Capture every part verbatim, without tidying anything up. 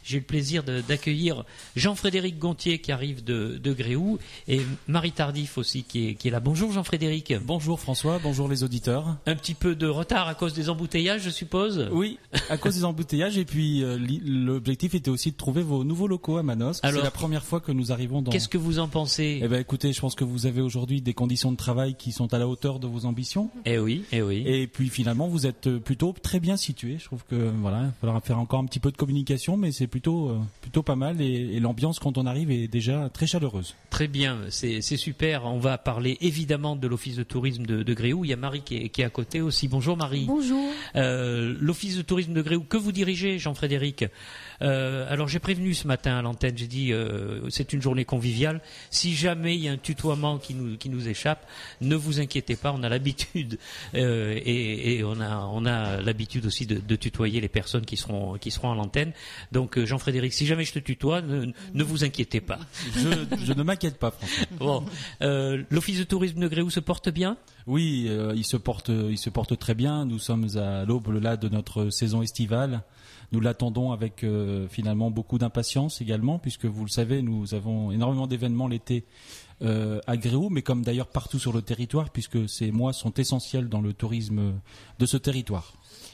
j'ai le plaisir de, d'accueillir Jean-Frédéric Gontier qui arrive de, de Gréoux et Marie Tardif aussi qui est, qui est là. Bonjour Jean-Frédéric. Bonjour François, bonjour les auditeurs. Un petit peu de retard à cause des embouteillages, je suppose. Oui, à cause des embouteillages et puis euh, l'objectif était aussi de trouver vos nouveaux locaux à Manosque. Alors, c'est la première fois que nous arrivons dans... Qu'est-ce que vous en pensez? Eh ben écoutez, je pense que vous avez aujourd'hui des conditions de travail qui sont à la hauteur de vos ambitions. Eh oui, eh oui. Et puis finalement, vous êtes plutôt très bien situé. Je trouve que voilà, il faudra faire encore un petit peu de communication, mais c'est plutôt euh, plutôt pas mal et, et l'ambiance quand on arrive est déjà très chaleureuse. Très bien, c'est, c'est super. On va parler évidemment de l'office de tourisme de, de Gréoux. Il y a Marie qui est, qui est à côté aussi. Bonjour Marie. Bonjour. Euh, l'office de tourisme de Gréoux que vous dirigez, Jean-Frédéric. Euh, alors j'ai prévenu ce matin à l'antenne. J'ai dit euh, c'est une journée conviviale. Si jamais il y a un tutoiement qui nous qui nous échappe, ne vous inquiétez pas. On a l'habitude euh, et, et on a on a l'habitude aussi de, de tutoyer les personnes qui seront qui seront à l'antenne. Donc euh, Jean-Frédéric, si jamais je te tutoie, ne, ne vous inquiétez pas. Je, je ne m'inquiète pas, François. Bon, euh, l'office de tourisme de Gréoux se porte bien? Oui, euh, il se porte il se porte très bien. Nous sommes à l'aube là de notre saison estivale. Nous l'attendons avec euh, finalement beaucoup d'impatience également, puisque vous le savez, nous avons énormément d'événements l'été euh, à Gréoux, mais comme d'ailleurs partout sur le territoire, puisque ces mois sont essentiels dans le tourisme de ce territoire.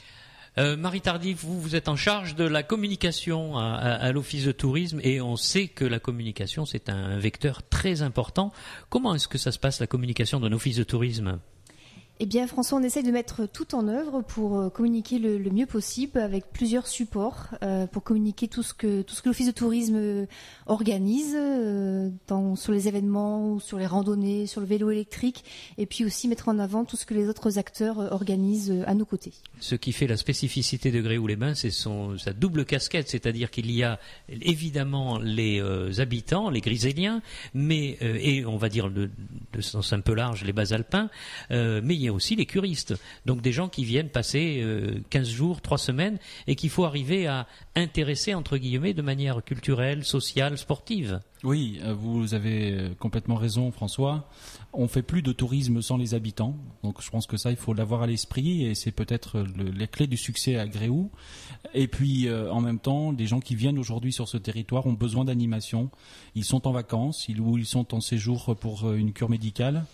Euh, Marie Tardif, vous, vous êtes en charge de la communication à, à, à l'office de tourisme et on sait que la communication c'est un vecteur très important. Comment est-ce que ça se passe la communication d'un office de tourisme ? Eh bien, François, on essaye de mettre tout en œuvre pour euh, communiquer le, le mieux possible avec plusieurs supports euh, pour communiquer tout ce que tout ce que l'office de tourisme euh, organise euh, dans, sur les événements, sur les randonnées, sur le vélo électrique, et puis aussi mettre en avant tout ce que les autres acteurs euh, organisent euh, à nos côtés. Ce qui fait la spécificité de Gréoux-les-Bains, c'est son sa double casquette, c'est-à-dire qu'il y a évidemment les euh, habitants, les Griséliens, mais euh, et on va dire de, de sens un peu large les Basalpins, euh, mais il y a aussi les curistes, donc des gens qui viennent passer euh, quinze jours, trois semaines, et qu'il faut arriver à intéresser, entre guillemets, de manière culturelle, sociale, sportive. Oui, vous avez complètement raison, François. On fait plus de tourisme sans les habitants, donc je pense que ça, il faut l'avoir à l'esprit, et c'est peut-être le, les clés du succès à Gréoux. Et puis, euh, en même temps, les gens qui viennent aujourd'hui sur ce territoire ont besoin d'animation. Ils sont en vacances, ils, ou ils sont en séjour pour une cure médicale.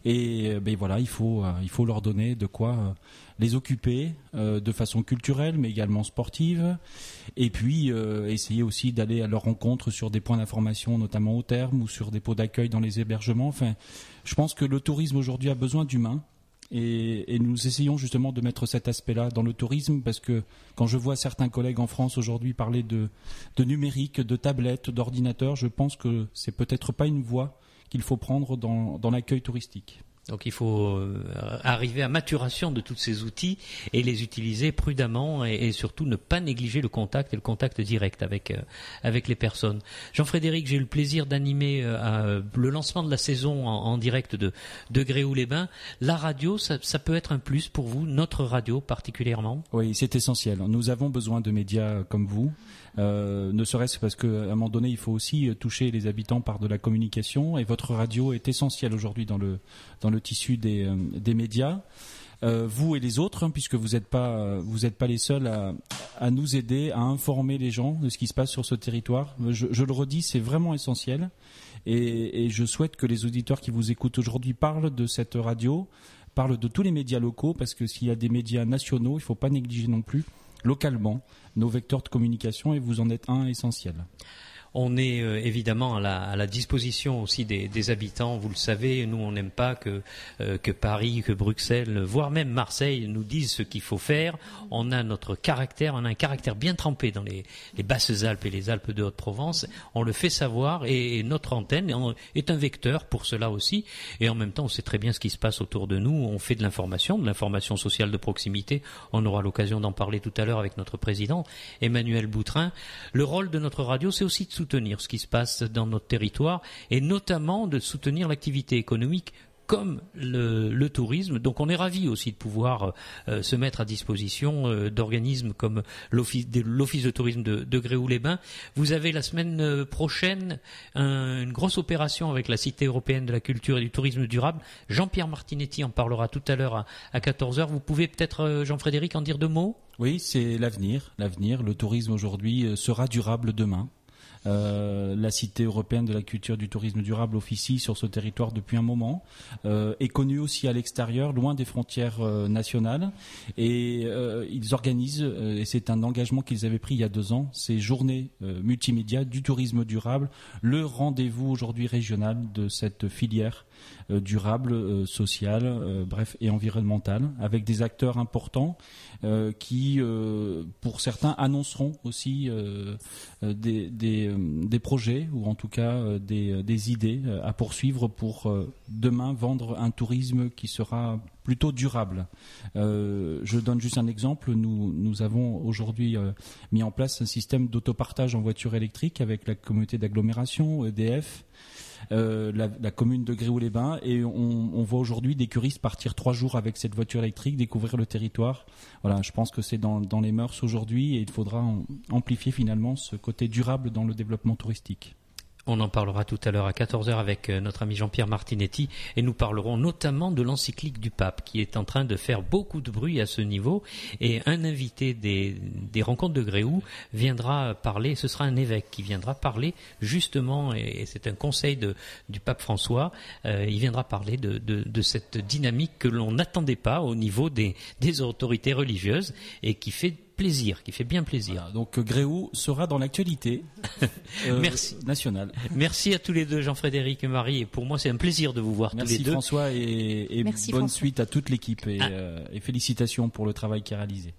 Et ben voilà, il faut euh, il faut leur donner de quoi euh, les occuper euh, de façon culturelle, mais également sportive. Et puis euh, essayer aussi d'aller à leur rencontre sur des points d'information, notamment au terme, ou sur des pots d'accueil dans les hébergements. Enfin, je pense que le tourisme aujourd'hui a besoin d'humains. Et, et nous essayons justement de mettre cet aspect-là dans le tourisme, parce que quand je vois certains collègues en France aujourd'hui parler de, de numérique, de tablettes, d'ordinateurs, je pense que c'est peut-être pas une voie qu'il faut prendre dans, dans l'accueil touristique. Donc il faut euh, arriver à maturation de tous ces outils et les utiliser prudemment et, et surtout ne pas négliger le contact et le contact direct avec euh, avec les personnes. Jean-Frédéric, j'ai eu le plaisir d'animer euh, le lancement de la saison en, en direct de, de Gréoux-les-Bains. La radio, ça, ça peut être un plus pour vous, notre radio particulièrement? Oui, c'est essentiel. Nous avons besoin de médias comme vous, euh, ne serait-ce parce qu'à un moment donné, il faut aussi toucher les habitants par de la communication, et votre radio est essentielle aujourd'hui dans le dans le tissu des, euh, des médias. Euh, vous et les autres, hein, puisque vous n'êtes pas vous n'êtes pas les seuls à, à nous aider à informer les gens de ce qui se passe sur ce territoire. Je, je le redis, c'est vraiment essentiel, et, et je souhaite que les auditeurs qui vous écoutent aujourd'hui parlent de cette radio, parlent de tous les médias locaux, parce que s'il y a des médias nationaux, il ne faut pas négliger non plus localement nos vecteurs de communication, et vous en êtes un essentiel. On est euh, évidemment à la, à la disposition aussi des, des habitants. Vous le savez, nous on n'aime pas que euh, que Paris, que Bruxelles, voire même Marseille nous disent ce qu'il faut faire. On a notre caractère, on a un caractère bien trempé dans les, les Basses-Alpes et les Alpes de Haute-Provence. On le fait savoir, et, et notre antenne est un vecteur pour cela aussi. Et en même temps, on sait très bien ce qui se passe autour de nous. On fait de l'information, de l'information sociale de proximité. On aura l'occasion d'en parler tout à l'heure avec notre président Emmanuel Boutrin. Le rôle de notre radio, c'est aussi de soutenir ce qui se passe dans notre territoire, et notamment de soutenir l'activité économique comme le, le tourisme. Donc on est ravis aussi de pouvoir euh, se mettre à disposition euh, d'organismes comme l'Office de, l'Office de tourisme de, de Gréoux-les-Bains. Vous avez la semaine prochaine un, une grosse opération avec la Cité européenne de la culture et du tourisme durable. Jean-Pierre Martinetti en parlera tout à l'heure à, à quatorze heures. Vous pouvez peut-être, euh, Jean-Frédéric, en dire deux mots ? Oui, c'est l'avenir. L'avenir, le tourisme aujourd'hui sera durable demain. Euh, la Cité européenne de la culture du tourisme durable officie sur ce territoire depuis un moment, euh, est connue aussi à l'extérieur, loin des frontières euh, nationales, et euh, ils organisent, euh, et c'est un engagement qu'ils avaient pris il y a deux ans, ces journées euh, multimédia du tourisme durable, le rendez-vous aujourd'hui régional de cette filière euh, durable, euh, sociale, euh, bref, et environnementale, avec des acteurs importants euh, qui, euh, pour certains, annonceront aussi euh, euh, des, des des projets ou en tout cas des, des idées à poursuivre pour demain vendre un tourisme qui sera plutôt durable. Euh, je donne juste un exemple. Nous, nous avons aujourd'hui euh, mis en place un système d'autopartage en voiture électrique avec la communauté d'agglomération, E D F, euh, la, la commune de Gréoux-les-Bains, et on, on voit aujourd'hui des curistes partir trois jours avec cette voiture électrique, découvrir le territoire. Voilà, je pense que c'est dans, dans les mœurs aujourd'hui, et il faudra en, amplifier finalement ce côté durable dans le développement touristique. On en parlera tout à l'heure à quatorze heures avec notre ami Jean-Pierre Martinetti, et nous parlerons notamment de l'encyclique du pape qui est en train de faire beaucoup de bruit à ce niveau, et un invité des, des rencontres de Gréoux viendra parler, ce sera un évêque qui viendra parler justement, et c'est un conseil de, du pape François, euh, il viendra parler de, de, de cette dynamique que l'on n'attendait pas au niveau des, des autorités religieuses et qui fait plaisir, qui fait bien plaisir. Voilà, donc Gréoux sera dans l'actualité euh, Merci. nationale. Merci à tous les deux, Jean-Frédéric et Marie, et pour moi c'est un plaisir de vous voir Merci tous les deux. François, et, et Merci bonne François. suite à toute l'équipe, et, Ah. euh, et félicitations pour le travail qui est réalisé.